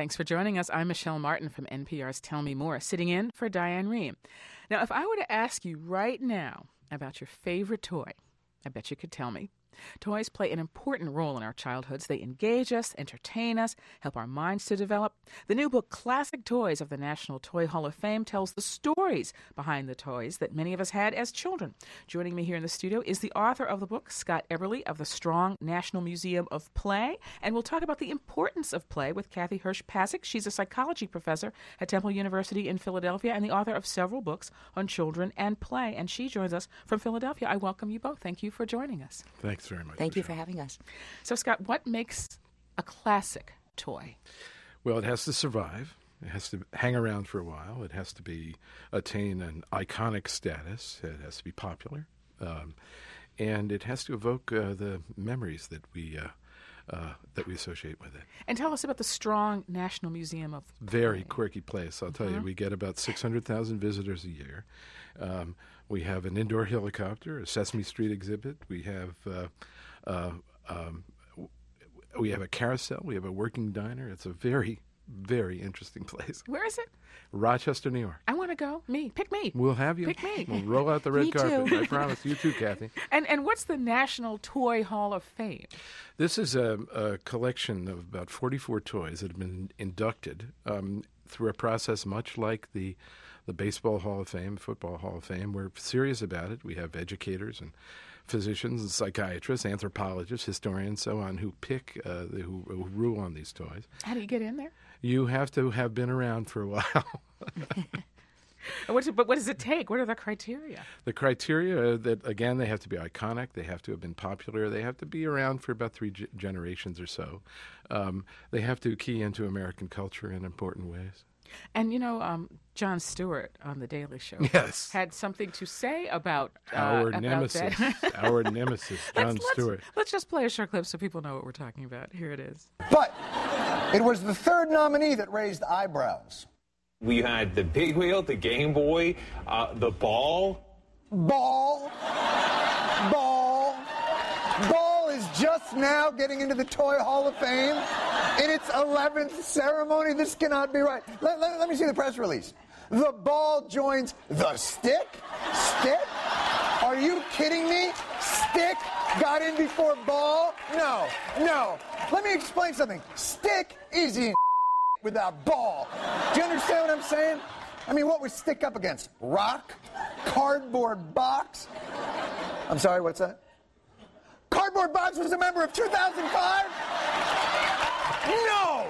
Thanks for joining us. I'm Michelle Martin from NPR's Tell Me More, sitting in for Diane Rehm. Now, if I were to ask you right now about your favorite toy, I bet you could tell me. Toys play an important role in our childhoods. They engage us, entertain us, help our minds to develop. The new book, Classic Toys of the National Toy Hall of Fame, tells the stories behind the toys that many of us had as children. Joining me here in the studio is the author of the book, Scott Eberly of the Strong National Museum of Play. And we'll talk about the importance of play with Kathy Hirsch-Pasek. She's a psychology professor at Temple University in Philadelphia and the author of several books on children and play. And she joins us from Philadelphia. I welcome you both. Thank you for joining us. Thanks very much. Thank you for having us. So, Scott, what makes a classic toy? Well, it has to survive. It has to hang around for a while. It has to attain an iconic status. It has to be popular. And it has to evoke the memories that we associate with it. And tell us about the Strong National Museum of Play. Very quirky place, I'll tell you. We get about 600,000 visitors a year. We have an indoor helicopter, a Sesame Street exhibit. We have a carousel. We have a working diner. It's a very, very interesting place. Where is it? Rochester, New York. I want to go. Pick me. We'll have you. Pick me. We'll roll out the red Me carpet. too. I promise. You too, Kathy. And what's the National Toy Hall of Fame? This is a collection of about 44 toys that have been inducted through a process much like the Baseball Hall of Fame, Football Hall of Fame. We're serious about it. We have educators and physicians and psychiatrists, anthropologists, historians, so on, who pick, who rule on these toys. How do you get in there? You have to have been around for a while. But what does it take? What are the criteria? The criteria that, again, they have to be iconic. They have to have been popular. They have to be around for about three generations or so. They have to key into American culture in important ways. And, Jon Stewart on The Daily Show had something to say about our nemesis, that. Our nemesis, Jon Stewart. Let's just play a short clip so people know what we're talking about. Here it is. But it was the third nominee that raised eyebrows. We had the Big Wheel, the Game Boy, the Ball. Ball is just now getting into the Toy Hall of Fame in its 11th ceremony. This cannot be right. Let me see the press release. The Ball joins the Stick? Stick? Are you kidding me? Stick got in before Ball? No. Let me explain something. Stick easy without Ball. Do you understand what I'm saying? I mean, what was Stick up against? Rock? Cardboard Box? I'm sorry, what's that? Cardboard Box was a member of 2005? No!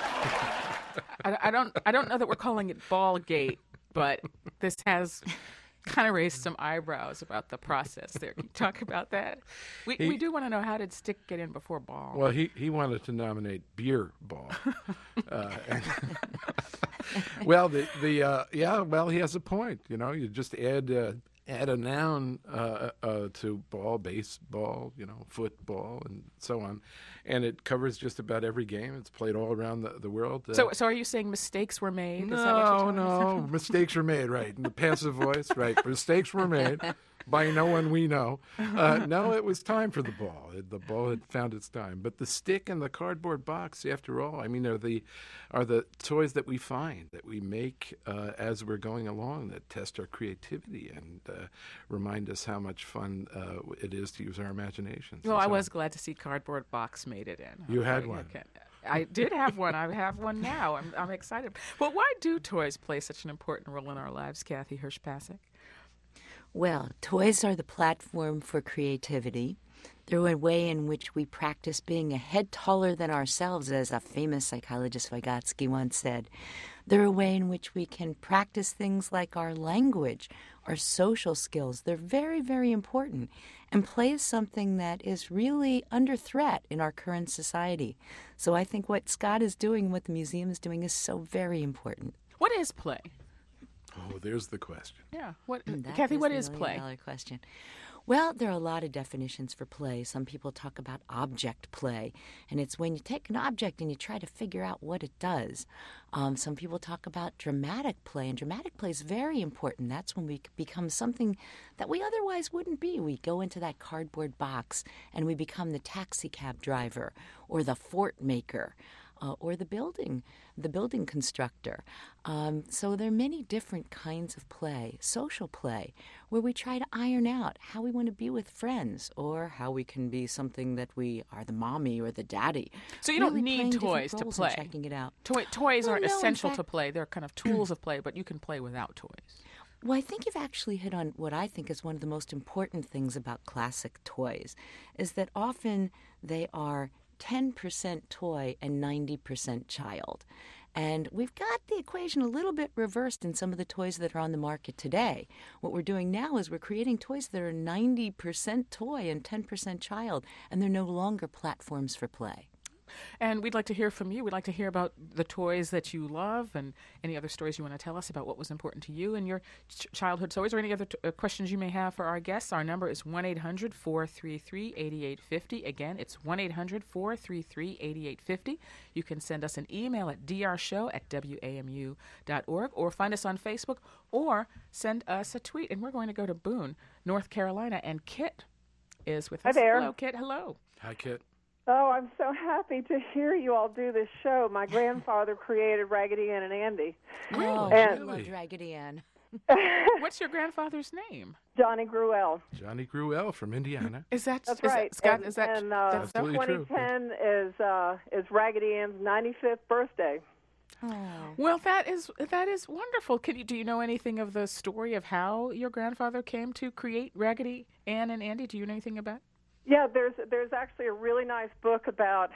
I don't know that we're calling it Ballgate, but this has kind of raised some eyebrows about the process there. Can you talk about that? We do want to know, how did Stick get in before Ball? Well, he wanted to nominate Beer Ball. Well, he has a point. You just add a noun to ball, baseball, football, and so on, and it covers just about every game. It's played all around the world. So are you saying mistakes were made? Is that what you're telling us? No, mistakes were made. Right, in the passive voice. Right, mistakes were made by no one we know. No, it was time for the ball. The ball had found its time. But the stick and the cardboard box, after all, I mean, are the toys that we find, that we make as we're going along, that test our creativity and remind us how much fun it is to use our imaginations. Well, I was glad to see Cardboard Box made it in. You had one. Okay. I did have one. I have one now. I'm excited. Well, why do toys play such an important role in our lives, Kathy Hirsch-Pasek? Well, toys are the platform for creativity. They're a way in which we practice being a head taller than ourselves, as a famous psychologist Vygotsky once said. They're a way in which we can practice things like our language, our social skills. They're very, very important. And play is something that is really under threat in our current society. So I think what Scott is doing, what the museum is doing, is so very important. What is play? Oh, there's the question. Yeah. Kathy, what is play? $1 million question. Well, there are a lot of definitions for play. Some people talk about object play, and it's when you take an object and you try to figure out what it does. Some people talk about dramatic play, and dramatic play is very important. That's when we become something that we otherwise wouldn't be. We go into that cardboard box, and we become the taxi cab driver or the fort maker. or the building constructor. So there are many different kinds of play, social play, where we try to iron out how we want to be with friends or how we can be something that we are the mommy or the daddy. So you don't Really need playing different toys to roles and play. checking it out. Toys aren't Well, no, in essential to fact- play. They're kind of tools of play, but you can play without toys. Well, I think you've actually hit on what I think is one of the most important things about classic toys, is that often they are 10% toy and 90% child. And we've got the equation a little bit reversed in some of the toys that are on the market today. What we're doing now is we're creating toys that are 90% toy and 10% child, and they're no longer platforms for play. And we'd like to hear from you. We'd like to hear about the toys that you love and any other stories you want to tell us about what was important to you in your childhood toys or any other questions you may have for our guests. Our number is 1-800-433-8850. Again, it's 1-800-433-8850. You can send us an email at drshow@wamu.org or find us on Facebook or send us a tweet. And we're going to go to Boone, North Carolina, and Kit is with us. Hi there. Hello, Kit. Hello. Hi, Kit. Oh, I'm so happy to hear you all do this show. My grandfather created Raggedy Ann and Andy. Oh, And- I love Raggedy Ann. What's your grandfather's name? Johnny Gruelle. Johnny Gruelle from Indiana. Is that That's is right. That, Scott? And, Is that and, that's Absolutely true. 2010 is Raggedy Ann's 95th birthday. well? That is wonderful. Do you know anything of the story of how your grandfather came to create Raggedy Ann and Andy? Do you know anything about? Yeah, there's actually a really nice book about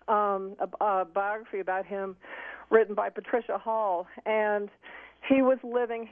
a biography about him, written by Patricia Hall, and he was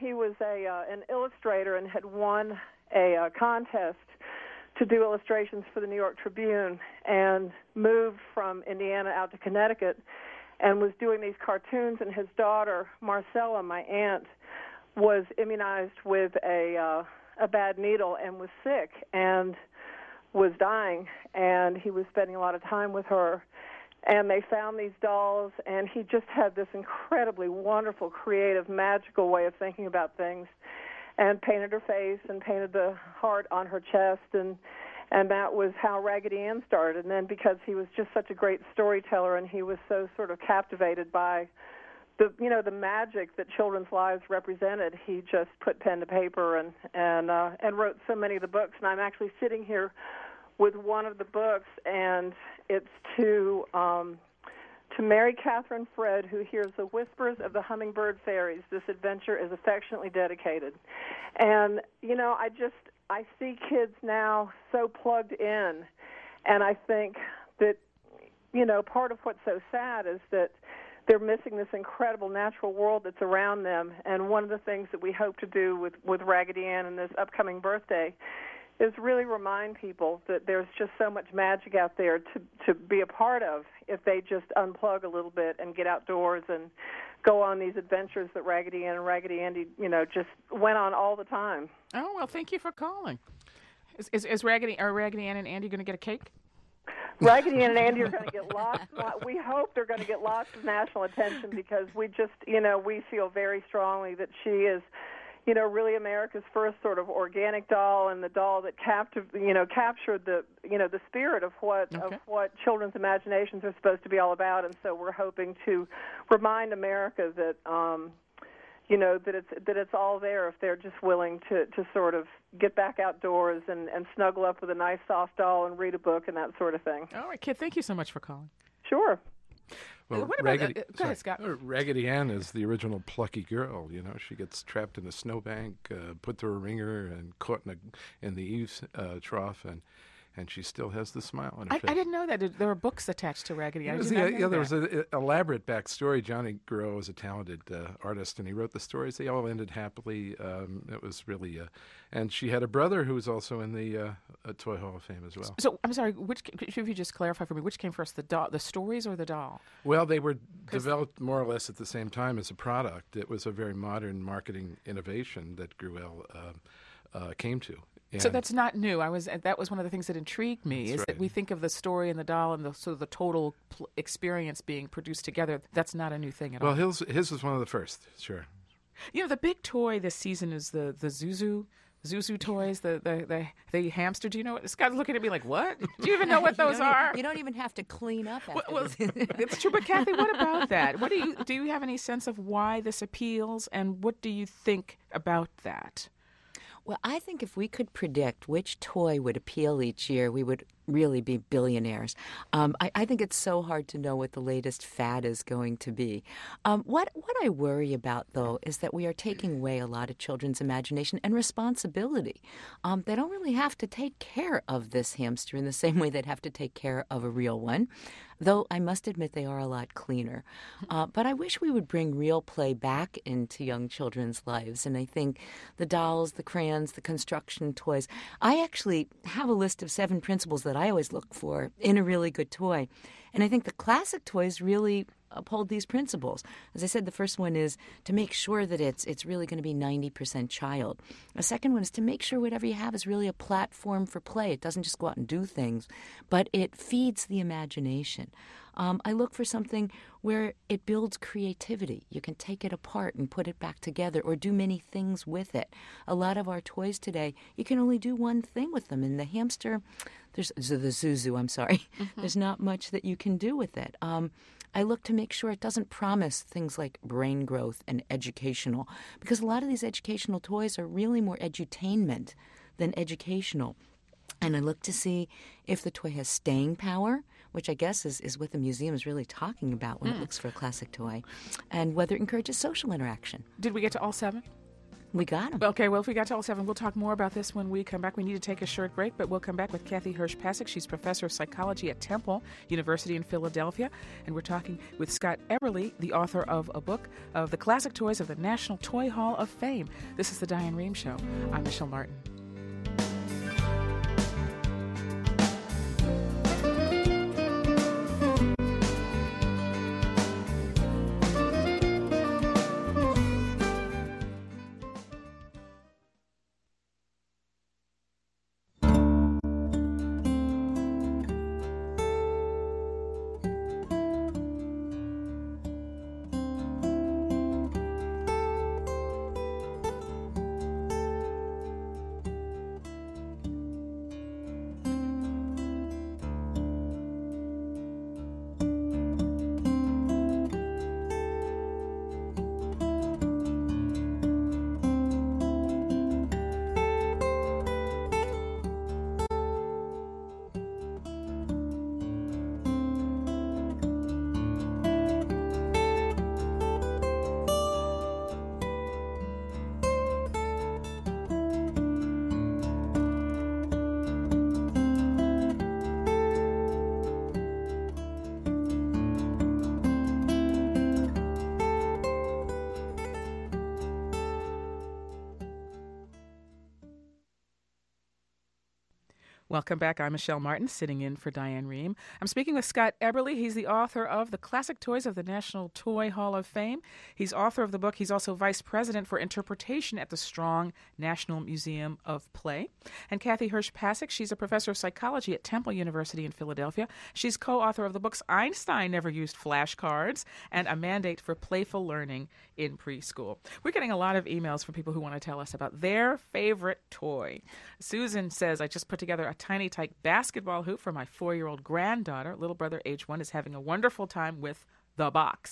an illustrator and had won a contest to do illustrations for the New York Tribune, and moved from Indiana out to Connecticut, and was doing these cartoons. And his daughter Marcella, my aunt, was immunized with a bad needle and was sick and was dying, and he was spending a lot of time with her. And they found these dolls, and he just had this incredibly wonderful, creative, magical way of thinking about things, and painted her face and painted the heart on her chest, and that was how Raggedy Ann started. And then because he was just such a great storyteller, and he was so sort of captivated by the magic that children's lives represented, he just put pen to paper and wrote so many of the books. And I'm actually sitting here with one of the books, and it's to Mary Catherine Fred, who hears the whispers of the hummingbird fairies. This adventure is affectionately dedicated. And I see kids now so plugged in, and I think that part of what's so sad is that they're missing this incredible natural world that's around them. And one of the things that we hope to do with Raggedy Ann and this upcoming birthday is really remind people that there's just so much magic out there to be a part of if they just unplug a little bit and get outdoors and go on these adventures that Raggedy Ann and Raggedy Andy, just went on all the time. Oh, well, thank you for calling. Is Raggedy Ann and Andy going to get a cake? Raggedy Ann and Andy are going to get lots. We hope they're going to get lots of national attention because we just, we feel very strongly that she is, really America's first sort of organic doll, and the doll that captured the, the spirit of what children's imaginations are supposed to be all about. And so we're hoping to remind America that, that it's all there if they're just willing to sort of get back outdoors and snuggle up with a nice soft doll and read a book and that sort of thing. All right, Kid, thank you so much for calling. Sure. Well, What about, Raggedy, go ahead, Scott. Raggedy Ann is the original plucky girl. She gets trapped in a snowbank, put through a ringer, and caught in the eaves trough, and she still has the smile on her face. I didn't know that. There were books attached to Raggedy Ann. There was an elaborate backstory. Johnny Gruelle was a talented artist, and he wrote the stories. They all ended happily. It was really, and she had a brother who was also in the Toy Hall of Fame as well. So I'm sorry. If you just clarify for me, which came first, the stories or the doll? Well, they were developed more or less at the same time as a product. It was a very modern marketing innovation that Gruelle came to. So that's not new. That was one of the things that intrigued me, That's is right. that we think of the story and the doll and the total experience being produced together. That's not a new thing at all. Well, his was one of the first, sure. The big toy this season is the Zuzu Zuzu toys, the hamster. Do you know what? Scott's looking at me like, what? Do you even know what those are? You don't even have to clean up after Well, this. it's true, but Kathy, what about that? What do you have any sense of why this appeals, and what do you think about that? Well, I think if we could predict which toy would appeal each year, we would really be billionaires. I think it's so hard to know what the latest fad is going to be. What I worry about, though, is that we are taking away a lot of children's imagination and responsibility. They don't really have to take care of this hamster in the same way they'd have to take care of a real one, though I must admit they are a lot cleaner. But I wish we would bring real play back into young children's lives, and I think the dolls, the crayons, the construction toys. I actually have a list of 7 principles that I always look for in a really good toy. And I think the classic toys really uphold these principles. As I said, the first one is to make sure that it's really going to be 90% child. The second one is to make sure whatever you have is really a platform for play. It doesn't just go out and do things, but it feeds the imagination. I look for something where it builds creativity. You can take it apart and put it back together or do many things with it. A lot of our toys today, you can only do one thing with them. And the hamster, the Zuzu, I'm sorry, there's not much that you can do with it. I look to make sure it doesn't promise things like brain growth and educational, because a lot of these educational toys are really more edutainment than educational. And I look to see if the toy has staying power, which I guess is what the museum is really talking about when it looks for a classic toy, and whether it encourages social interaction. Did we get to all 7? We got them. Okay, well, if we got to all 7, we'll talk more about this when we come back. We need to take a short break, but we'll come back with Kathy Hirsch-Pasek. She's professor of psychology at Temple University in Philadelphia, and we're talking with Scott Eberly, the author of a book of the classic toys of the National Toy Hall of Fame. This is the Diane Rehm Show. I'm Michelle Martin. Welcome back. I'm Michelle Martin, sitting in for Diane Rehm. I'm speaking with Scott Eberly. He's the author of The Classic Toys of the National Toy Hall of Fame. He's author of the book. He's also vice president for interpretation at the Strong National Museum of Play. And Kathy Hirsch-Pasek, she's a professor of psychology at Temple University in Philadelphia. She's co-author of the books Einstein Never Used Flashcards and A Mandate for Playful Learning in Preschool. We're getting a lot of emails from people who want to tell us about their favorite toy. Susan says, I just put together a tiny tyke basketball hoop for my 4-year-old granddaughter. Little brother, age 1, is having a wonderful time with the box.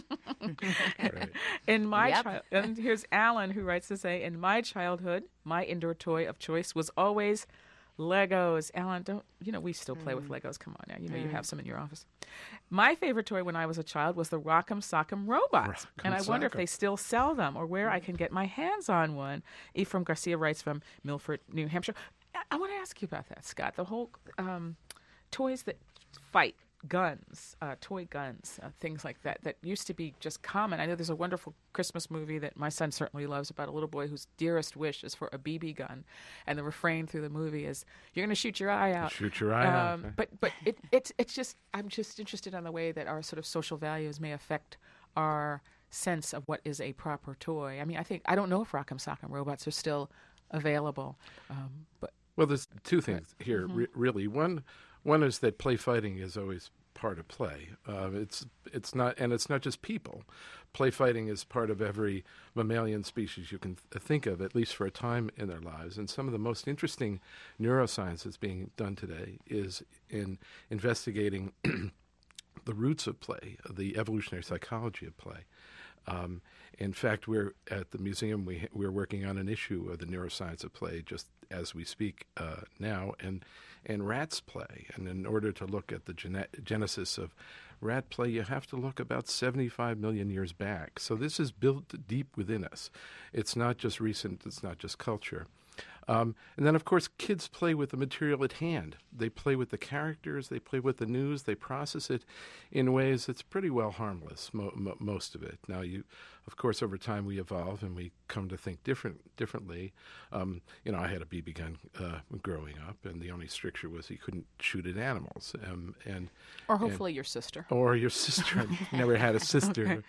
Right. In my and here's Alan, who writes to say, in my childhood, my indoor toy of choice was always Legos. Alan, we still play with Legos. Come on now. You have some in your office. My favorite toy when I was a child was the Rock'em Sock'em robots. And I wonder if they still sell them or where I can get my hands on one. Ephraim Garcia writes from Milford, New Hampshire. I want to ask you about that, Scott. The whole toys that fight, guns, toy guns, things like that used to be just common. I know there's a wonderful Christmas movie that my son certainly loves about a little boy whose dearest wish is for a BB gun, and the refrain through the movie is, "You're going to shoot your eye out." Shoot your eye out. But it's just, I'm just interested in the way that our sort of social values may affect our sense of what is a proper toy. I mean, I don't know if Rock'em Sock'em robots are still available, but Well, there's two things here, really. One is that play fighting has always part of play. It's not just people. Play fighting is part of every mammalian species you can think of, at least for a time in their lives. And some of the most interesting neuroscience that's being done today is in investigating the roots of play, the evolutionary psychology of play. In fact, we're at the museum. We're working on an issue of the neuroscience of play just as we speak now, and rats play. And in order to look at the genesis of rat play, you have to look about 75 million years back. So this is built deep within us. It's not just recent. It's not just culture. And then, of course, kids play with the material at hand. They play with the characters. They play with the news. They process it in ways that's pretty well harmless, most of it. Now, of course, over time we evolve and we come to think differently. I had a BB gun growing up, and the only stricture was you couldn't shoot at animals. Or hopefully your sister. Or your sister. I never had a sister. Okay.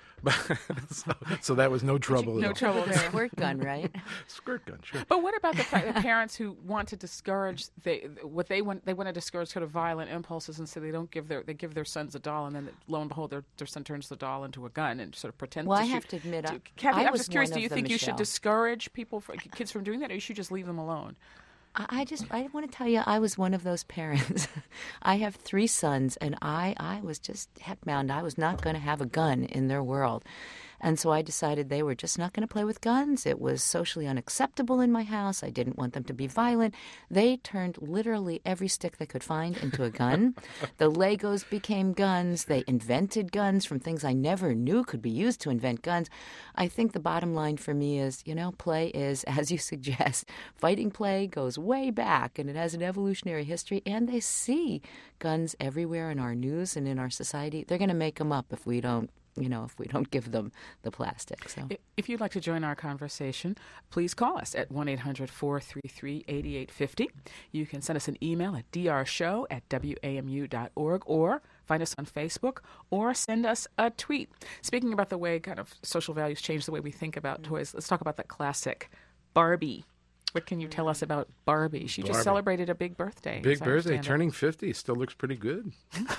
So that was no trouble at all. No trouble there. Squirt gun, right? Squirt gun, sure. But what about the parents who want to discourage they want to discourage sort of violent impulses, and so they give their sons a doll, and then lo and behold their son turns the doll into a gun and sort of pretends to shoot. Well, I have to admit, Kathy, I'm was just curious, do you think you Michelle. should discourage kids from doing that, or you should just leave them alone? I want to tell you, I was one of those parents. I have 3 sons, and I was just heck-bound. I was not going to have a gun in their world. And so I decided they were just not going to play with guns. It was socially unacceptable in my house. I didn't want them to be violent. They turned literally every stick they could find into a gun. The Legos became guns. They invented guns from things I never knew could be used to invent guns. I think the bottom line for me is, play is, as you suggest, fighting play goes way back, and it has an evolutionary history, and they see guns everywhere in our news and in our society. They're going to make them up if we don't give them the plastic. So, if you'd like to join our conversation, please call us at 1-800-433-8850. You can send us an email at drshow@wamu.org, or find us on Facebook, or send us a tweet. Speaking about the way kind of social values change the way we think about toys, let's talk about the classic Barbie. What can you tell us about Barbie? She just celebrated a big birthday. Big birthday, turning 50. Still looks pretty good.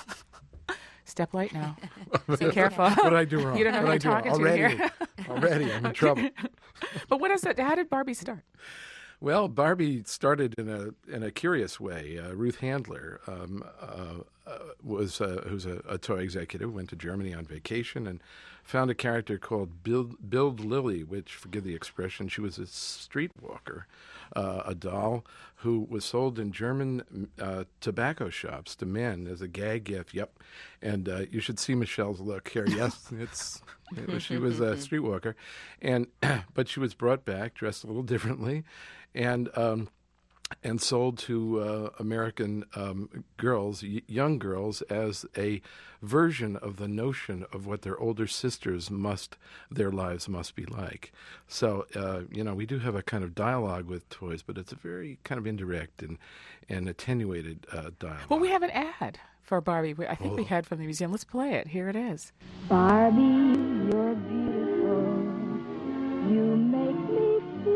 Step light now. Be careful. What did I do wrong? You don't know who you're talking to here. Already, I'm in trouble. But what is it? How did Barbie start? Well, Barbie started in a curious way. Ruth Handler who's a toy executive, went to Germany on vacation and found a character called Bild Lily, which, forgive the expression, she was a streetwalker, a doll who was sold in German tobacco shops to men as a gag gift. Yep. And you should see Michelle's look here. Yes, she was a streetwalker. But she was brought back, dressed a little differently, and sold to American girls, young girls, as a version of the notion of what their older sisters their lives must be like. So, we do have a kind of dialogue with toys, but it's a very kind of indirect and attenuated dialogue. Well, we have an ad for Barbie. I think we had from the museum. Let's play it. Here it is. Barbie, you're beautiful. You make me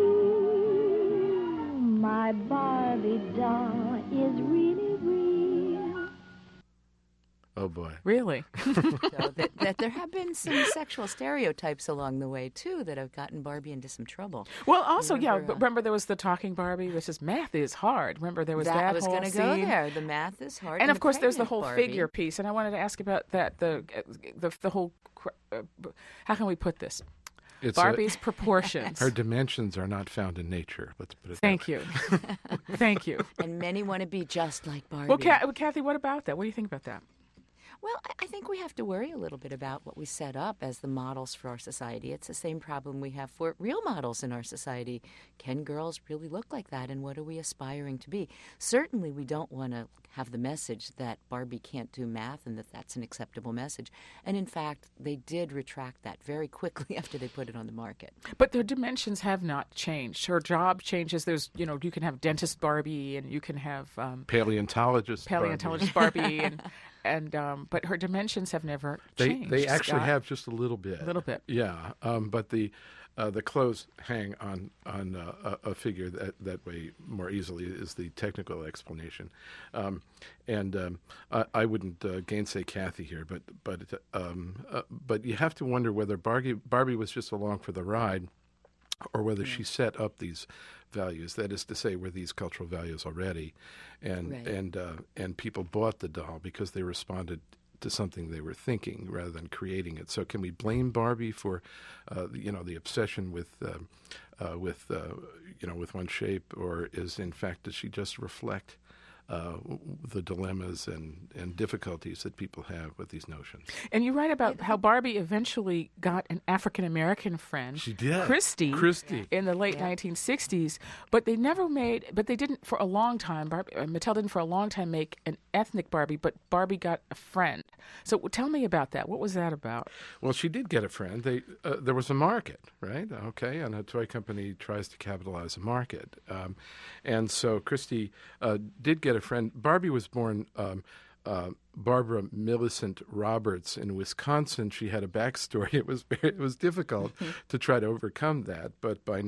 feel my Barbie doll is really real. Oh, boy. Really? So that there have been some sexual stereotypes along the way, too, that have gotten Barbie into some trouble. Well, also, remember there was the talking Barbie, which is math is hard. Remember there was that I was whole going to go there. The math is hard. And of course, there's the whole Barbie. figure piece. And I wanted to ask about that, the whole, how can we put this? It's Barbie's proportions. Her dimensions are not found in nature. Let's put it Thank that way. you. Thank you. And many want to be just like Barbie. Well, Kathy, what about that? What do you think about that? Well, I think we have to worry a little bit about what we set up as the models for our society. It's the same problem we have for real models in our society. Can girls really look like that, and what are we aspiring to be? Certainly, we don't want to have the message that Barbie can't do math and that that's an acceptable message. And in fact, they did retract that very quickly after they put it on the market. But their dimensions have not changed. Her job changes. There's, you can have dentist Barbie, and you can have paleontologist Barbie, but her dimensions have never changed. They actually have just a little bit. A little bit. Yeah, but the the clothes hang on a figure that way more easily is the technical explanation, I wouldn't gainsay Kathy here, but you have to wonder whether Barbie was just along for the ride, or whether she set up these values. That is to say, were these cultural values already, and people bought the doll because they responded to something they were thinking rather than creating it. So can we blame Barbie for, the obsession with one shape, or does she just reflect the dilemmas and difficulties that people have with these notions? And you write about how Barbie eventually got an African-American friend, she did, Christy, in the late 1960s, but they didn't for a long time, Mattel didn't for a long time make an ethnic Barbie, but Barbie got a friend. So tell me about that. What was that about? Well, she did get a friend. There was a market, right? Okay, and a toy company tries to capitalize a market. And so Christy did get a friend. Barbie was born Barbara Millicent Roberts in Wisconsin. She had a backstory. It was difficult to try to overcome that. But by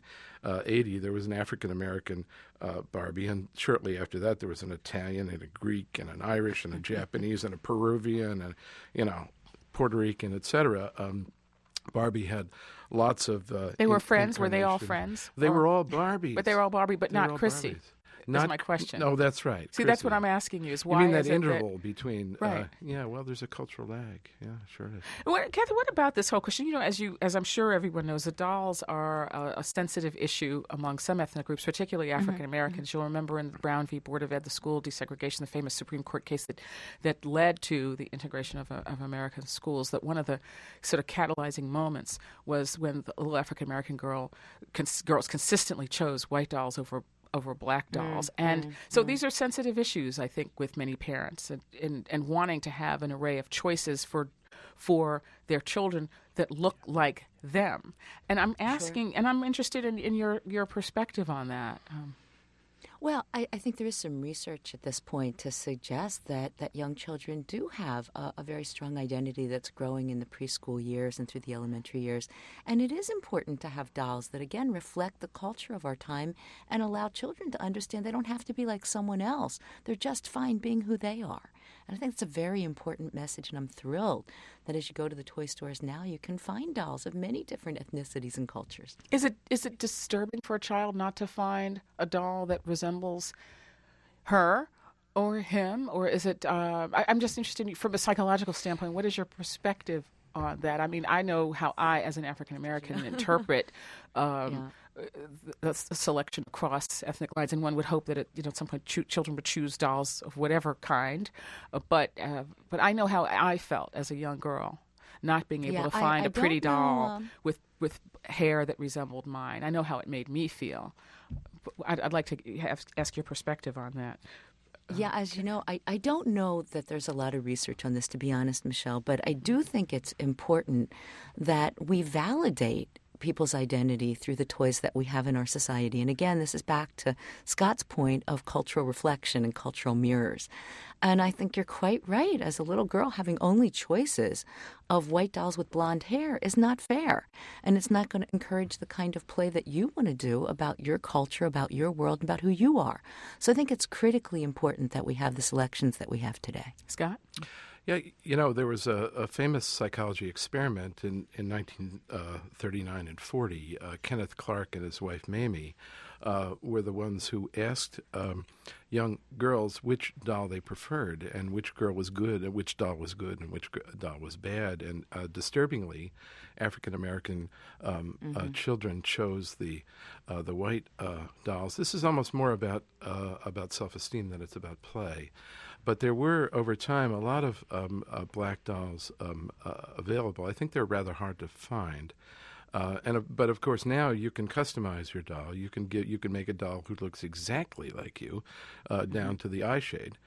1980, there was an African-American Barbie, and shortly after that, there was an Italian and a Greek and an Irish and a Japanese and a Peruvian and Puerto Rican, etc. Barbie had lots of. They were friends. Were they all friends? They were all Barbies. But they were all Barbie, but not Christy. Barbies. That's my question. No, that's right. See, that's what I'm asking you. Is why you mean that is interval between? Right. Well, there's a cultural lag. Yeah, sure is. Kathy, what about this whole question? As I'm sure everyone knows, the dolls are a sensitive issue among some ethnic groups, particularly African Americans. You'll remember in the Brown v. Board of Ed, the school desegregation, the famous Supreme Court case that led to the integration of American schools. That one of the sort of catalyzing moments was when the little African American girls consistently chose white dolls over black dolls. So these are sensitive issues, I think, with many parents and wanting to have an array of choices for their children that look like them. And I'm asking, and I'm interested in your perspective on that. Well, I think there is some research at this point to suggest that young children do have a very strong identity that's growing in the preschool years and through the elementary years. And it is important to have dolls that, again, reflect the culture of our time and allow children to understand they don't have to be like someone else. They're just fine being who they are. And I think it's a very important message, and I'm thrilled that as you go to the toy stores now, you can find dolls of many different ethnicities and cultures. Is it disturbing for a child not to find a doll that resembles her or him, or is it? I'm just interested from a psychological standpoint. What is your perspective on that? I mean, I know how I, as an African American, interpret. The selection across ethnic lines, and one would hope that at some point children would choose dolls of whatever kind. But I know how I felt as a young girl, not being able to find a pretty doll with hair that resembled mine. I know how it made me feel. I'd like to ask your perspective on that. Yeah, as you know, I don't know that there's a lot of research on this, to be honest, Michelle, but I do think it's important that we validate people's identity through the toys that we have in our society. And again, this is back to Scott's point of cultural reflection and cultural mirrors. And I think you're quite right. As a little girl, having only choices of white dolls with blonde hair is not fair. And it's not going to encourage the kind of play that you want to do about your culture, about your world, about who you are. So I think it's critically important that we have the selections that we have today. Scott? Yeah, there was a famous psychology experiment in 1939 and 40. Kenneth Clark and his wife Mamie were the ones who asked young girls which doll they preferred and which girl was good and which doll was good and which doll was bad. And disturbingly, African American children chose the white dolls. This is almost more about self-esteem than it's about play. But there were, over time, a lot of black dolls available. I think they're rather hard to find. But of course, now you can customize your doll. You can make a doll who looks exactly like you, down to the eye shade.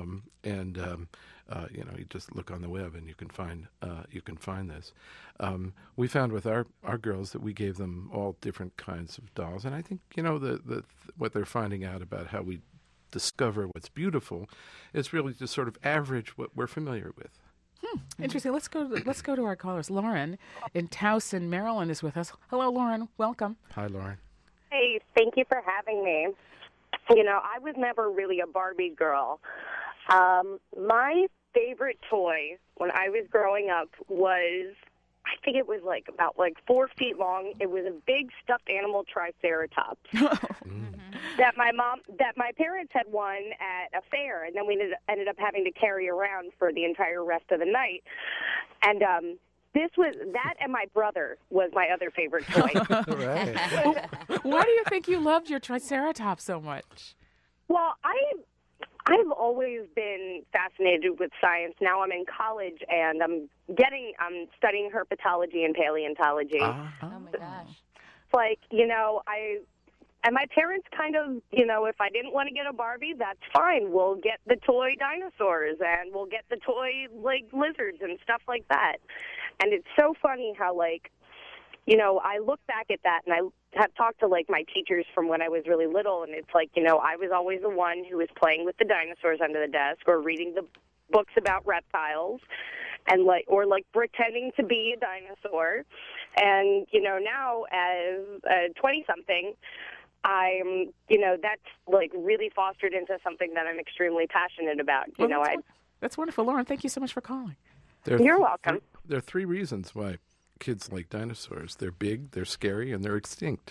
You just look on the web and you can find this. We found with our girls that we gave them all different kinds of dolls, and I think what they're finding out about how we discover what's beautiful is really to sort of average what we're familiar with. Interesting. Let's go to our callers. Lauren in Towson, Maryland, is with us. Hello, Lauren. Welcome. Hi, Lauren. Hey, thank you for having me. You know, I was never really a Barbie girl. My favorite toy when I was growing up was, I think it was about 4 feet long. It was a big stuffed animal triceratops that my parents had won at a fair, and then we ended up having to carry around for the entire rest of the night. And this was that, and my brother was my other favorite toy. Right. Why do you think you loved your Triceratops so much? Well, I've always been fascinated with science. Now I'm in college, and I'm studying herpetology and paleontology. Oh my gosh. It's like, and my parents kind of, if I didn't want to get a Barbie, that's fine. We'll get the toy dinosaurs, and we'll get the toy, lizards and stuff like that. And it's so funny how, I look back at that, and I have talked to, my teachers from when I was really little, and it's I was always the one who was playing with the dinosaurs under the desk or reading the books about reptiles and, or pretending to be a dinosaur. And, now as a 20-something, I'm, that's, really fostered into something that I'm extremely passionate about. That's wonderful. Lauren, thank you so much for calling. You're welcome. There are 3 reasons why kids like dinosaurs. They're big, they're scary, and they're extinct.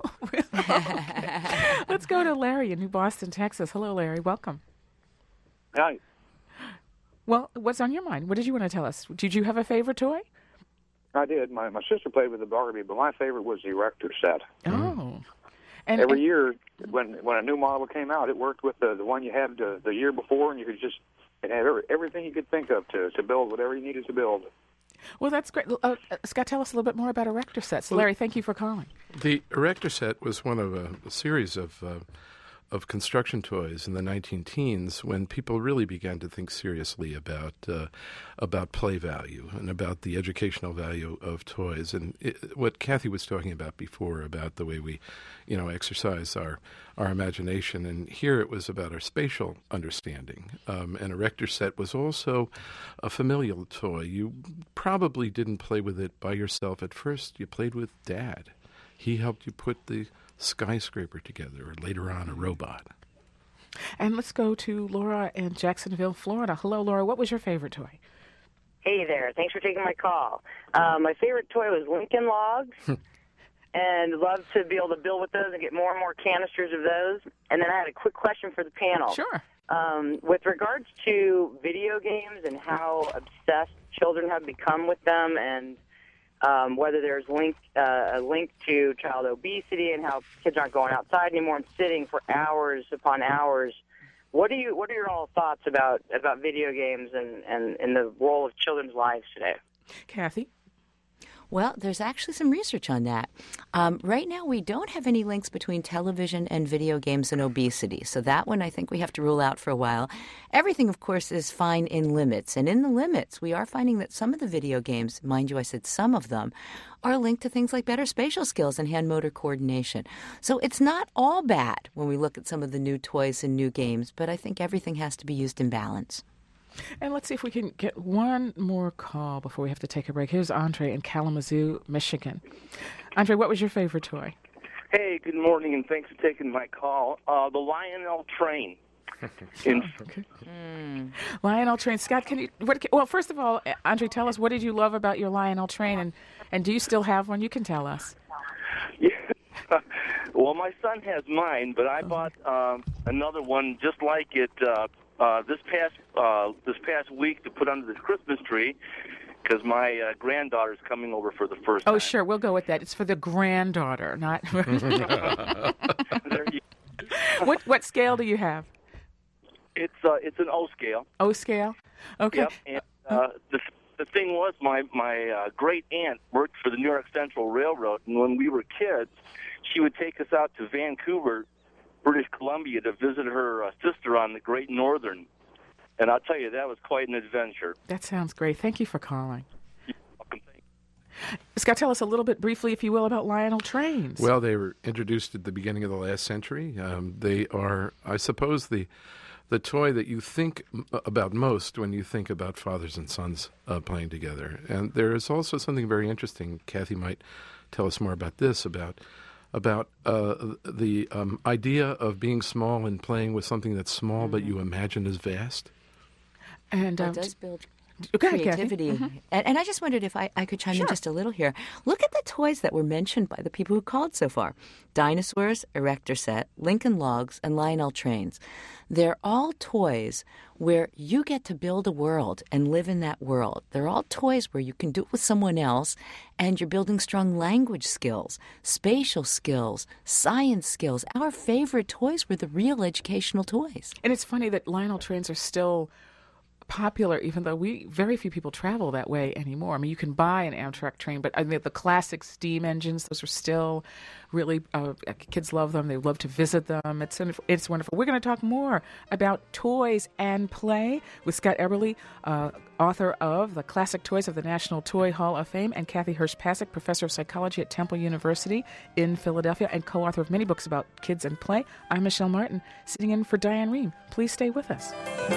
Let's go to Larry in New Boston, Texas. Hello, Larry. Welcome. Hi. Well, what's on your mind? What did you want to tell us? Did you have a favorite toy? I did. My sister played with the Barbie, but my favorite was the Erector set. Oh. Every year, when a new model came out, it worked with the one you had the year before, and you could just have everything you could think of to build whatever you needed to build. Well, that's great. Scott, tell us a little bit more about Erector sets. Larry, thank you for calling. The Erector set was one of a series of construction toys in the 19-teens when people really began to think seriously about play value and about the educational value of toys. And what Kathy was talking about before about the way we, exercise our imagination. And here it was about our spatial understanding. An Erector set was also a familial toy. You probably didn't play with it by yourself at first. You played with Dad. He helped you put the skyscraper together, or later on a robot. And let's go to Laura in Jacksonville, Florida. Hello, Laura. What was your favorite toy? Hey there. Thanks for taking my call. My favorite toy was Lincoln Logs, and loved to be able to build with those and get more and more canisters of those. And then I had a quick question for the panel. Sure. With regards to video games and how obsessed children have become with them, and whether there's a link to child obesity and how kids aren't going outside anymore and sitting for hours upon hours. What are your all thoughts about video games and the role of children's lives today? Kathy? Well, there's actually some research on that. Right now, we don't have any links between television and video games and obesity. So that one I think we have to rule out for a while. Everything, of course, is fine in limits. And in the limits, we are finding that some of the video games, mind you, I said some of them, are linked to things like better spatial skills and hand-motor coordination. So it's not all bad when we look at some of the new toys and new games, but I think everything has to be used in balance. And let's see if we can get one more call before we have to take a break. Here's Andre in Kalamazoo, Michigan. Andre, what was your favorite toy? Hey, good morning, and thanks for taking my call. The Lionel train. Lionel train. Scott, well, first of all, Andre, tell us, what did you love about your Lionel train, and do you still have one? You can tell us. Yeah. Well, my son has mine, but I bought another one just like it this past week to put under the Christmas tree, because my granddaughter's coming over for the first time. Oh, sure, we'll go with that. It's for the granddaughter, not. What scale do you have? It's an O scale. O scale, okay. Yep. And the thing was, my great aunt worked for the New York Central Railroad, and when we were kids, she would take us out to Vancouver, British Columbia, to visit her sister on the Great Northern. And I'll tell you, that was quite an adventure. That sounds great. Thank you for calling. You're welcome. Scott, tell us a little bit briefly, if you will, about Lionel trains. Well, they were introduced at the beginning of the last century. They are, I suppose, the the toy that you think about most when you think about fathers and sons playing together. And there is also something very interesting. Kathy might tell us more about this, about the idea of being small and playing with something that's small but you imagine is vast. And it does build Go ahead, creativity. Kathy. And I just wondered if I could chime in just a little here. Look at the toys that were mentioned by the people who called so far. Dinosaurs, Erector Set, Lincoln Logs, and Lionel Trains. They're all toys where you get to build a world and live in that world. They're all toys where you can do it with someone else, and you're building strong language skills, spatial skills, science skills. Our favorite toys were the real educational toys. And it's funny that Lionel Trains are still popular, even though very few people travel that way anymore. I mean, you can buy an Amtrak train, but I mean, the classic steam engines, those are still really, kids love them. They love to visit them. It's wonderful. We're going to talk more about toys and play with Scott Eberly, author of The Classic Toys of the National Toy Hall of Fame, and Kathy Hirsch-Pasek, professor of psychology at Temple University in Philadelphia and co-author of many books about kids and play. I'm Michelle Martin, sitting in for Diane Rehm. Please stay with us.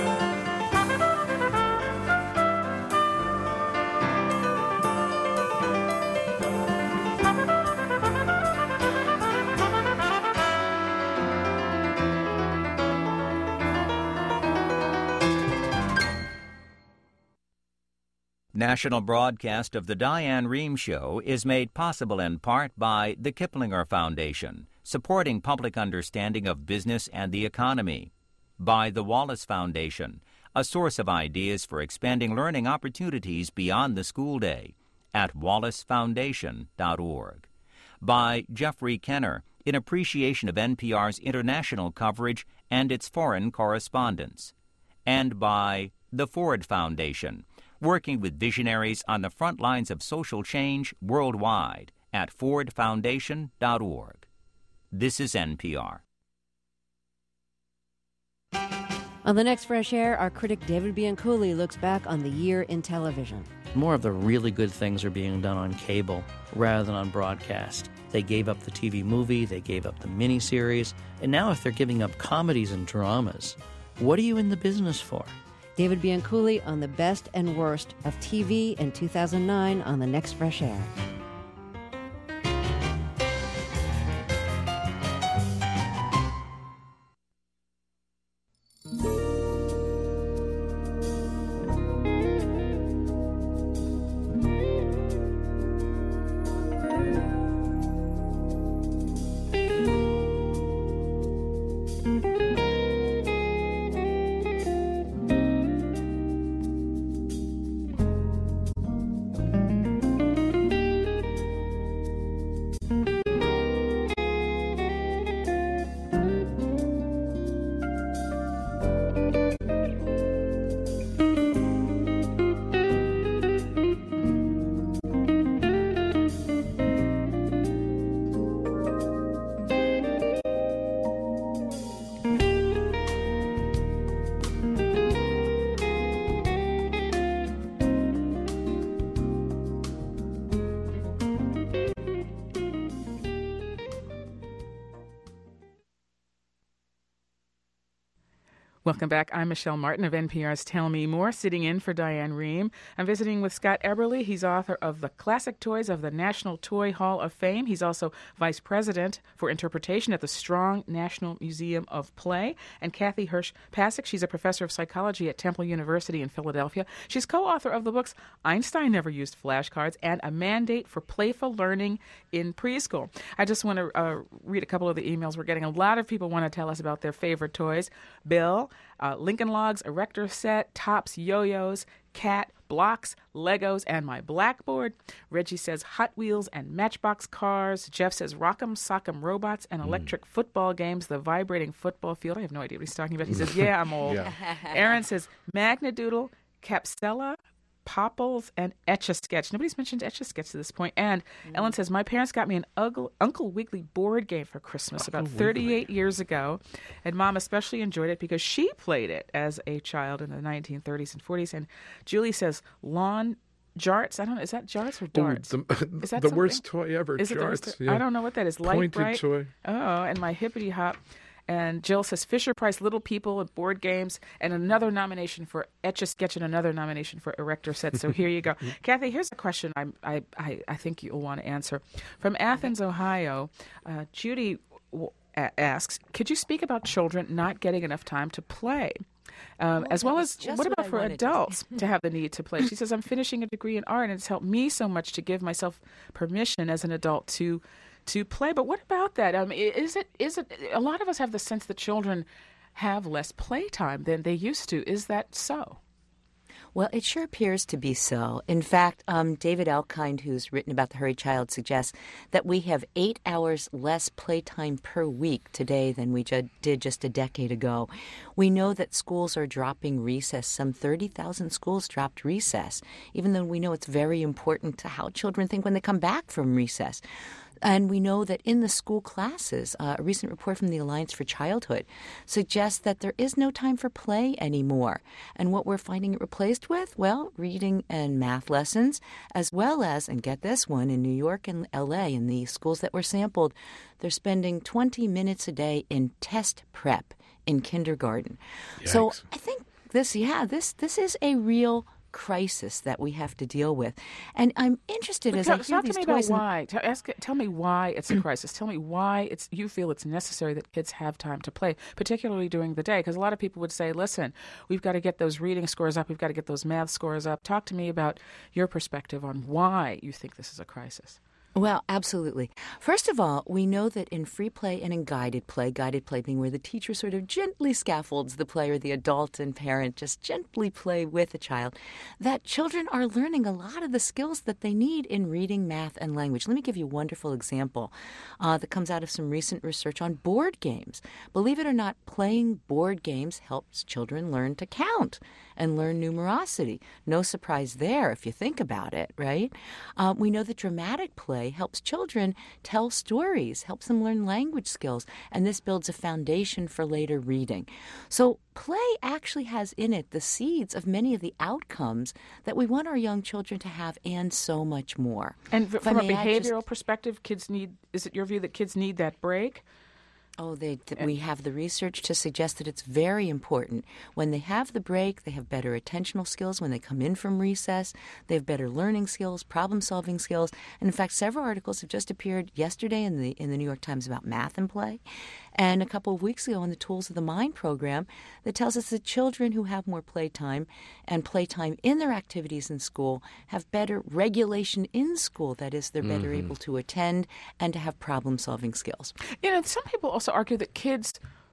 National broadcast of the Diane Rehm Show is made possible in part by the Kiplinger Foundation, supporting public understanding of business and the economy, by the Wallace Foundation, a source of ideas for expanding learning opportunities beyond the school day, at wallacefoundation.org, by Jeffrey Kenner, in appreciation of NPR's international coverage and its foreign correspondence, and by the Ford Foundation, working with visionaries on the front lines of social change worldwide at fordfoundation.org. This is NPR. On the next Fresh Air, our critic David Bianculli looks back on the year in television. More of the really good things are being done on cable rather than on broadcast. They gave up the TV movie, they gave up the miniseries, and now if they're giving up comedies and dramas, what are you in the business for? David Bianculli on the best and worst of TV in 2009 on the next Fresh Air. Welcome back. I'm Michelle Martin of NPR's Tell Me More, sitting in for Diane Rehm. I'm visiting with Scott Eberly. He's author of The Classic Toys of the National Toy Hall of Fame. He's also vice president for interpretation at the Strong National Museum of Play. And Kathy Hirsch-Pasek, she's a professor of psychology at Temple University in Philadelphia. She's co-author of the books Einstein Never Used Flashcards and A Mandate for Playful Learning in Preschool. I just want to read a couple of the emails we're getting. A lot of people want to tell us about their favorite toys. Bill, Lincoln Logs, Erector Set, Tops, Yo-Yos, Cat, Blocks, Legos, and my blackboard. Reggie says Hot Wheels and Matchbox cars. Jeff says Rock'em Sock'em robots and electric football games, the vibrating football field. I have no idea what he's talking about. He says, yeah, I'm old. Yeah. Aaron says Magnadoodle, Capsella, Popples, and Etch-a-Sketch. Nobody's mentioned Etch-a-Sketch to this point. And Ellen says, my parents got me an Uncle Wiggily board game for Christmas about 38 years ago. And Mom especially enjoyed it because she played it as a child in the 1930s and 40s. And Julie says, lawn jarts. I don't know. Is that jarts or darts? Is that the worst toy ever, is jarts. Yeah. I don't know what that is. Light Pointed bright toy. Oh, and my hippity hop. And Jill says Fisher-Price, Little People, and board games, and another nomination for Etch-a-Sketch and another nomination for Erector Set. So here you go. Kathy, here's a question I think you'll want to answer. From Athens, Ohio, Judy asks, could you speak about children not getting enough time to play? As well as, what about for adults to have the need to play? She says, I'm finishing a degree in art, and it's helped me so much to give myself permission as an adult to play. But what about that? Is it a lot of us have the sense that children have less playtime than they used to. Is that so? Well, it sure appears to be so. In fact, David Elkind, who's written about the Hurried Child, suggests that we have 8 hours less playtime per week today than we did just a decade ago. We know that schools are dropping recess. Some 30,000 schools dropped recess, even though we know it's very important to how children think when they come back from recess. And we know that in the school classes, a recent report from the Alliance for Childhood suggests that there is no time for play anymore. And what we're finding it replaced with? Well, reading and math lessons, as well as, and get this one, in New York and L.A., in the schools that were sampled, they're spending 20 minutes a day in test prep in kindergarten. Yikes. So I think this is a real crisis that we have to deal with. And I'm interested as I hear these toys. Tell me why it's a crisis. Tell me why you feel it's necessary that kids have time to play, particularly during the day. Because a lot of people would say, listen, we've got to get those reading scores up. We've got to get those math scores up. Talk to me about your perspective on why you think this is a crisis. Well, absolutely. First of all, we know that in free play and in guided play being where the teacher sort of gently scaffolds the play, or the adult and parent just gently play with a child, that children are learning a lot of the skills that they need in reading, math, and language. Let me give you a wonderful example that comes out of some recent research on board games. Believe it or not, playing board games helps children learn to count and learn numerosity. No surprise there if you think about it, right? We know that dramatic play helps children tell stories, helps them learn language skills, and this builds a foundation for later reading. So play actually has in it the seeds of many of the outcomes that we want our young children to have, and so much more. And from a behavioral perspective, is it your view that kids need that break? Oh, we have the research to suggest that it's very important. When they have the break, they have better attentional skills. When they come in from recess, they have better learning skills, problem-solving skills. And in fact, several articles have just appeared yesterday in the New York Times about math and play, and a couple of weeks ago in the Tools of the Mind program that tells us that children who have more playtime and playtime in their activities in school have better regulation in school. That is, they're better able to attend and to have problem-solving skills. You know, some people also argue that kids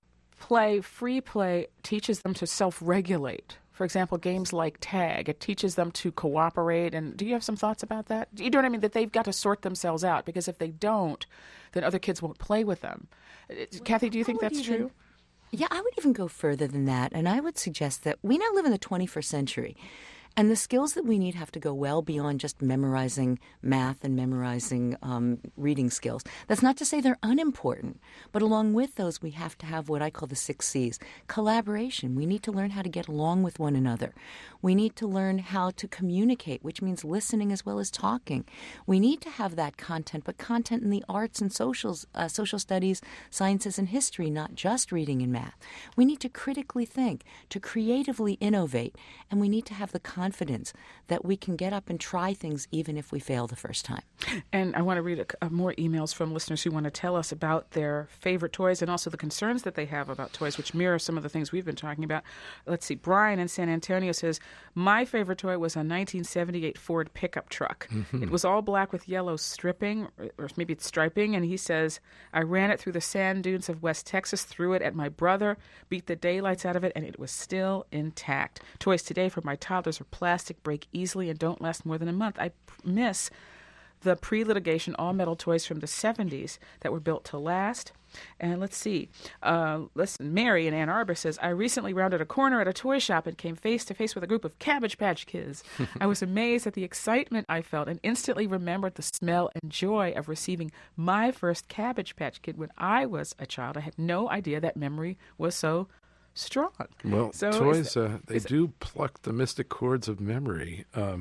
free play teaches them to self-regulate. For example, games like tag, it teaches them to cooperate. And do you have some thoughts about that? You know what I mean? That they've got to sort themselves out, because if they don't, then other kids won't play with them. Kathy, do you think that's true? Yeah, I would even go further than that. And I would suggest that we now live in the 21st century. And the skills that we need have to go well beyond just memorizing math and memorizing reading skills. That's not to say they're unimportant, but along with those, we have to have what I call the 6 C's. Collaboration. We need to learn how to get along with one another. We need to learn how to communicate, which means listening as well as talking. We need to have that content, but content in the arts and social studies, sciences, and history, not just reading and math. We need to critically think, to creatively innovate, and we need to have the confidence that we can get up and try things even if we fail the first time. And I want to read more emails from listeners who want to tell us about their favorite toys and also the concerns that they have about toys, which mirror some of the things we've been talking about. Let's see. Brian in San Antonio says, my favorite toy was a 1978 Ford pickup truck. Mm-hmm. It was all black with yellow stripping, or maybe it's striping, and he says, I ran it through the sand dunes of West Texas, threw it at my brother, beat the daylights out of it, and it was still intact. Toys today for my toddlers are plastic, break easily, and don't last more than a month. I miss the pre-litigation all-metal toys from the 70s that were built to last. And let's see. Listen, Mary in Ann Arbor says, I recently rounded a corner at a toy shop and came face to face with a group of Cabbage Patch Kids. I was amazed at the excitement I felt and instantly remembered the smell and joy of receiving my first Cabbage Patch Kid when I was a child. I had no idea that memory was so strong. Well, so toys, they do pluck the mystic chords of memory.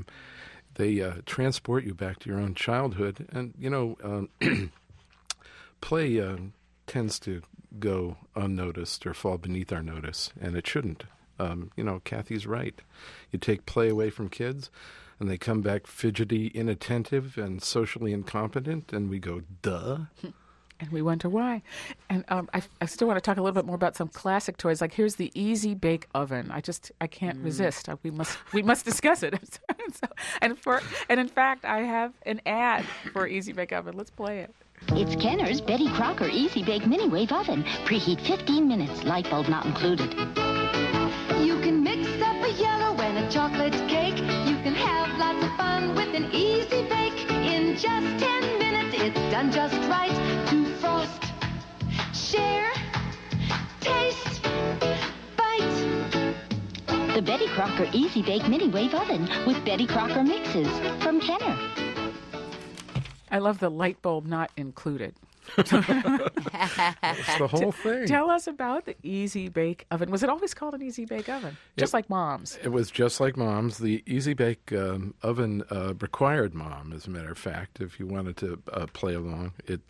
They transport you back to your own childhood. And, play tends to go unnoticed or fall beneath our notice, and it shouldn't. Kathy's right. You take play away from kids, and they come back fidgety, inattentive, and socially incompetent, and we go, duh. And we wonder why. And I still want to talk a little bit more about some classic toys. Like here's the Easy Bake Oven. I can't resist. We must discuss it. And in fact, I have an ad for Easy Bake Oven. Let's play it. It's Kenner's Betty Crocker Easy Bake Mini Wave Oven. Preheat 15 minutes. Light bulb not included. You can mix up a yellow and a chocolate cake. You can have lots of fun with an Easy Bake. In just 10 minutes, it's done just right. To frost, share, taste, bite. The Betty Crocker Easy Bake Mini Wave Oven with Betty Crocker mixes from Kenner. I love the light bulb not included. That's the whole thing. Tell us about the Easy Bake Oven. Was it always called an Easy Bake Oven? Just like Mom's. It was just like Mom's. The Easy Bake Oven required Mom, as a matter of fact, if you wanted to play along. It,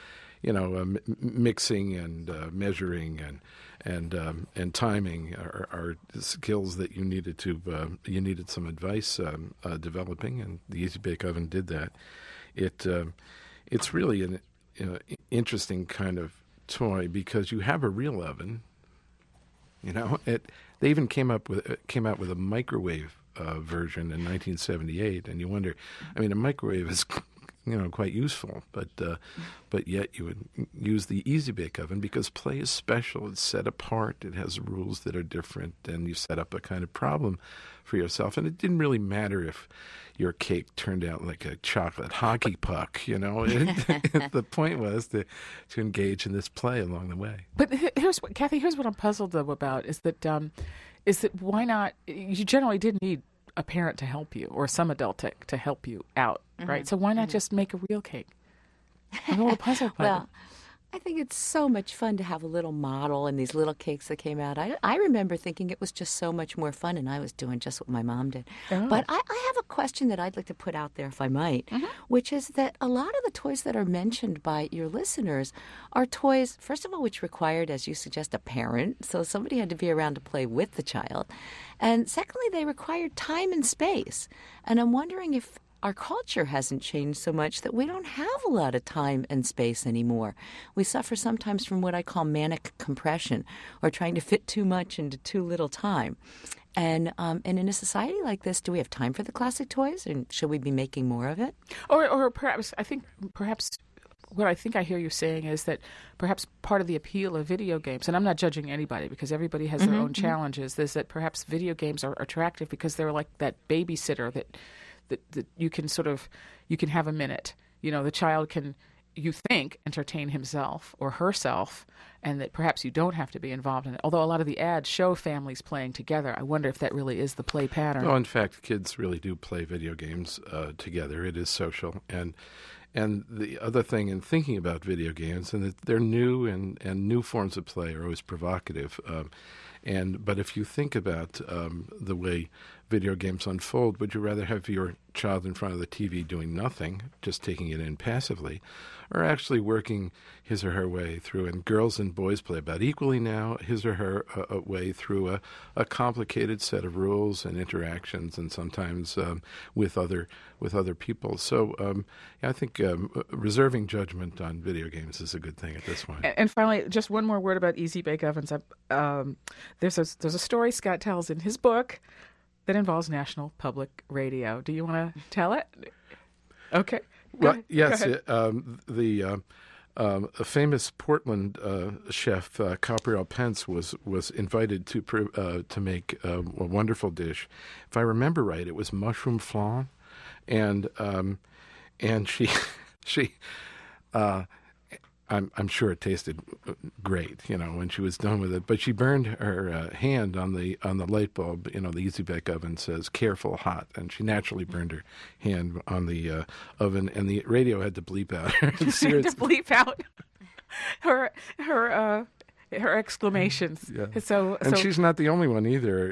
mixing and measuring and timing are skills that you needed some advice developing, and the Easy Bake Oven did that. It's really an interesting kind of toy because you have a real oven. They even came out with a microwave version in 1978, and you wonder. I mean, a microwave is quite useful, but yet you would use the Easy Bake Oven because play is special. It's set apart. It has rules that are different, and you set up a kind of problem for yourself. And it didn't really matter if your cake turned out like a chocolate hockey puck. The point was to engage in this play along the way. But here's what I'm puzzled though about is that why not? You generally did need a parent to help you or some adult to help you out, right? So why not just make a real cake? I'm a little puzzled by it. Well, I think it's so much fun to have a little model and these little cakes that came out. I remember thinking it was just so much more fun, and I was doing just what my mom did. Oh. But I have a question that I'd like to put out there, if I might, which is that a lot of the toys that are mentioned by your listeners are toys, first of all, which required, as you suggest, a parent. So somebody had to be around to play with the child. And secondly, they required time and space. And I'm wondering if our culture hasn't changed so much that we don't have a lot of time and space anymore. We suffer sometimes from what I call manic compression, or trying to fit too much into too little time. And in a society like this, do we have time for the classic toys, and should we be making more of it? Or perhaps what I think I hear you saying is that perhaps part of the appeal of video games, and I'm not judging anybody because everybody has their own challenges, is that perhaps video games are attractive because they're like that babysitter that you can have a minute. The child can, you think, entertain himself or herself, and that perhaps you don't have to be involved in it. Although a lot of the ads show families playing together, I wonder if that really is the play pattern. No, in fact, kids really do play video games together. It is social. And the other thing in thinking about video games, and that they're new, and new forms of play are always provocative. But if you think about the way video games unfold, would you rather have your child in front of the TV doing nothing, just taking it in passively, or actually working his or her way through? And girls and boys play about equally now, his or her way through a complicated set of rules and interactions, and sometimes with other people. So I think reserving judgment on video games is a good thing at this point. And finally, just one more word about Easy Bake Ovens. There's a story Scott tells in his book that involves National Public Radio. Do you want to tell it? Okay. Well, yes. The famous Portland chef Capriel Pence was invited to make a wonderful dish. If I remember right, it was mushroom flan, and she I'm sure it tasted great, when she was done with it. But she burned her hand on the light bulb. The Easy Bake Oven says "careful, hot," and she naturally burned her hand on the oven. And the radio had to bleep out. Had to bleep out her her exclamations. Yeah. So she's not the only one either.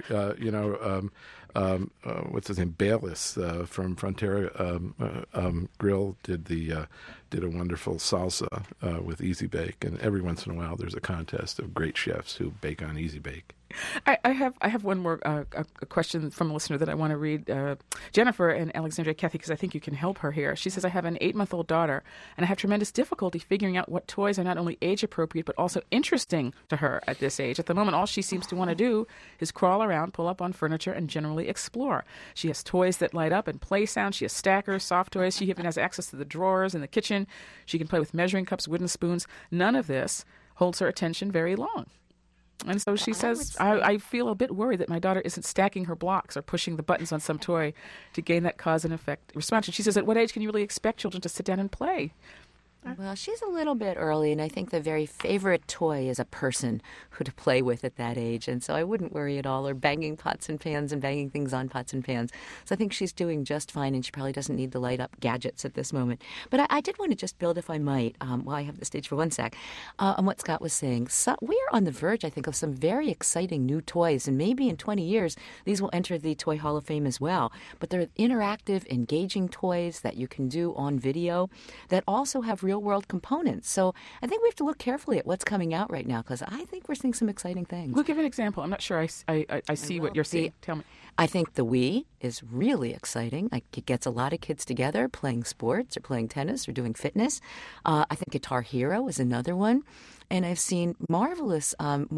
What's his name? Bayless from Frontera Grill did a wonderful salsa with Easy Bake, and every once in a while there's a contest of great chefs who bake on Easy Bake. I have one more a question from a listener that I want to read. Jennifer in Alexandria, Kathy, because I think you can help her here. She says, I have an 8-month-old daughter, and I have tremendous difficulty figuring out what toys are not only age-appropriate, but also interesting to her at this age. At the moment, all she seems to want to do is crawl around, pull up on furniture, and generally explore. She has toys that light up and play sound. She has stackers, soft toys. She even has access to the drawers in the kitchen. She can play with measuring cups, wooden spoons. None of this holds her attention very long. And so she says, I feel a bit worried that my daughter isn't stacking her blocks or pushing the buttons on some toy to gain that cause and effect response. And she says, at what age can you really expect children to sit down and play? Well, she's a little bit early, and I think the very favorite toy is a person who to play with at that age. And so I wouldn't worry at all, or banging pots and pans and banging things on pots and pans. So I think she's doing just fine, and she probably doesn't need the light-up gadgets at this moment. But I did want to just build, if I might, while I have the stage for one sec, on what Scott was saying. So we are on the verge, I think, of some very exciting new toys, and maybe in 20 years, these will enter the Toy Hall of Fame as well. But they're interactive, engaging toys that you can do on video that also have real-world components. So I think we have to look carefully at what's coming out right now, because I think we're seeing some exciting things. We'll give an example. I'm not sure I see what you're seeing. Tell me. I think the Wii is really exciting. Like, it gets a lot of kids together playing sports or playing tennis or doing fitness. I think Guitar Hero is another one. And I've seen marvelous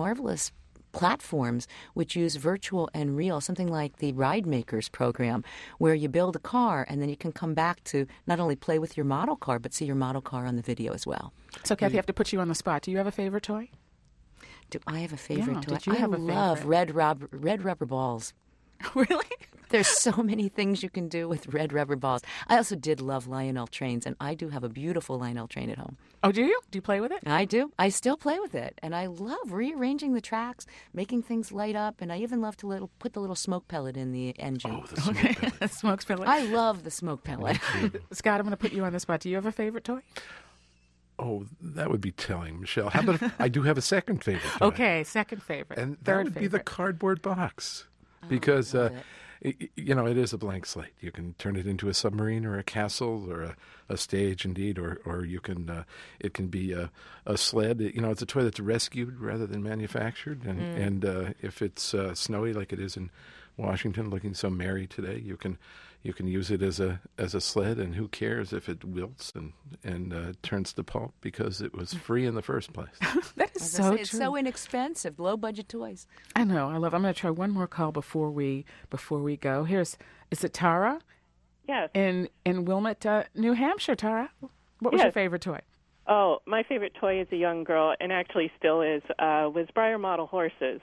platforms which use virtual and real, something like the Ride Makers program, where you build a car and then you can come back to not only play with your model car, but see your model car on the video as well. So, Kathy, I have to put you on the spot. Do you have a favorite toy? Do I have a favorite toy? Did you have a favorite? I love red rubber balls. Really? There's so many things you can do with red rubber balls. I also did love Lionel trains, and I do have a beautiful Lionel train at home. Oh, do you? Do you play with it? I do. I still play with it, and I love rearranging the tracks, making things light up, and I even love to put the little smoke pellet in the engine. Oh, the smoke pellet. Smoke pellet. I love the smoke pellet. Scott, I'm going to put you on the spot. Do you have a favorite toy? Oh, that would be telling, Michelle. How about if I do have a second favorite toy? Okay, second favorite. And that third would favorite. be the cardboard box. Because, it is a blank slate. You can turn it into a submarine or a castle or a stage, indeed, or you can, it can be a sled. It's a toy that's rescued rather than manufactured. And if it's snowy like it is in Washington, looking so merry today, you can use it as a sled, and who cares if it wilts and turns to pulp, because it was free in the first place. That is so true. It's so inexpensive, low budget toys. I know. I'm going to try one more call before we go. Is it Tara? Yes. In Wilmot, New Hampshire. Tara, what was your favorite toy? Oh, my favorite toy as a young girl, and actually still is, was Breyer model horses.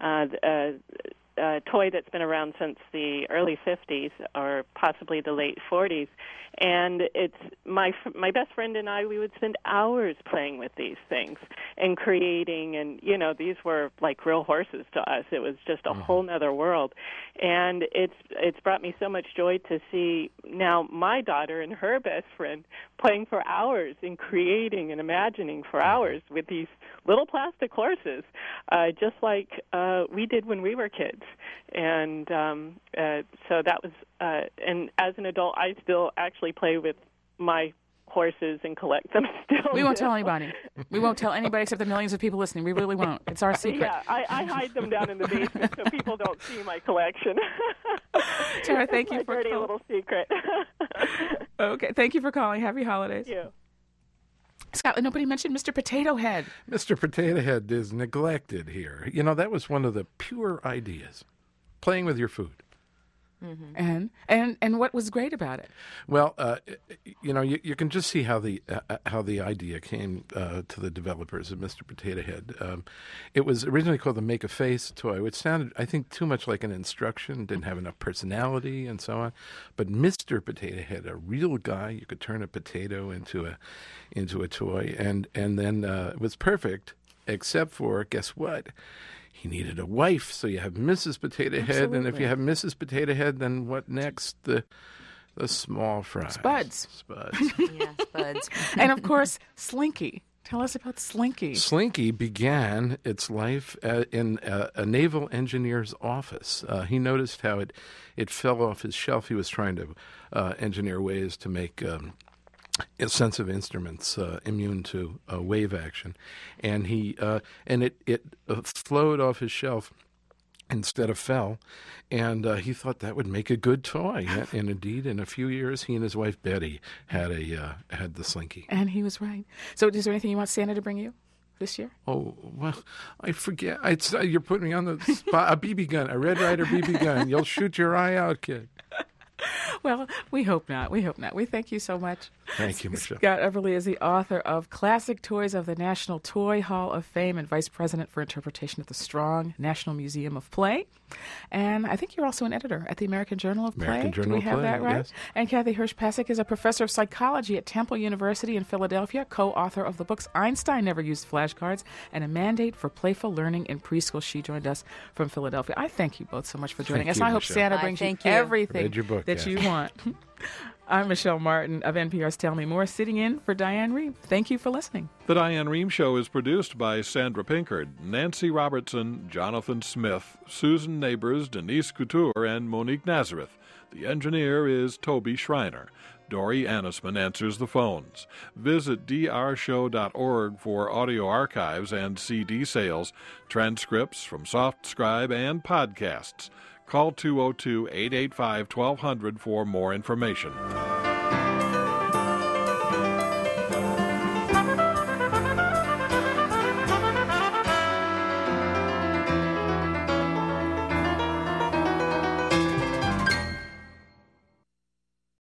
A toy that's been around since the early 50s or possibly the late 40s. And it's my best friend and I, we would spend hours playing with these things and creating, and, these were like real horses to us. It was just a whole nother world. And it's brought me so much joy to see now my daughter and her best friend playing for hours and creating and imagining for hours with these little plastic horses, just like we did when we were kids. And so that was, and as an adult, I still actually play with my horses and collect them still. We won't tell anybody. We won't tell anybody except the millions of people listening. We really won't. It's our secret. Yeah, I hide them down in the basement so people don't see my collection. Tara, thank you for dirty little secret. Okay, thank you for calling. Happy holidays. Thank you. Scott, nobody mentioned Mr. Potato Head. Mr. Potato Head is neglected here. That was one of the pure ideas, playing with your food. Mm-hmm. And what was great about it? Well, you can just see how the idea came to the developers of Mr. Potato Head. It was originally called the Make a Face toy, which sounded, I think, too much like an instruction, didn't have enough personality, and so on. But Mr. Potato Head, a real guy, you could turn a potato into a toy, and then it was perfect, except for, guess what? He needed a wife, so you have Mrs. Potato Head, Absolutely. and if you have Mrs. Potato Head, then what next? The small fries. Spuds. Spuds. Yeah, Spuds. And, of course, Slinky. Tell us about Slinky. Slinky began its life in a naval engineer's office. He noticed how it fell off his shelf. He was trying to engineer ways to make sensitive instruments immune to wave action, and it flowed off his shelf instead of fell, and he thought that would make a good toy. And indeed, in a few years, he and his wife Betty had the Slinky. And he was right. So, is there anything you want Santa to bring you this year? Oh, well, I forget. You're putting me on the spot. A BB gun, a Red Ryder BB gun. You'll shoot your eye out, kid. Well, we hope not. We thank you so much. Thank you, Michelle. Scott Everly is the author of Classic Toys of the National Toy Hall of Fame and Vice President for Interpretation at the Strong National Museum of Play. And I think you're also an editor at the American Journal of Play. American Journal of Play, Do we have that right? Yes. And Kathy Hirsch-Pasek is a professor of psychology at Temple University in Philadelphia, co-author of the books Einstein Never Used Flashcards and A Mandate for Playful Learning in Preschool. She joined us from Philadelphia. I thank you both so much for joining us. I hope Santa brings you everything that you want. I'm Michelle Martin of NPR's Tell Me More, sitting in for Diane Rehm. Thank you for listening. The Diane Rehm Show is produced by Sandra Pinkard, Nancy Robertson, Jonathan Smith, Susan Neighbors, Denise Couture, and Monique Nazareth. The engineer is Toby Schreiner. Dory Annisman answers the phones. Visit drshow.org for audio archives and CD sales, transcripts from SoftScribe, and podcasts. Call 202-885-1200 for more information.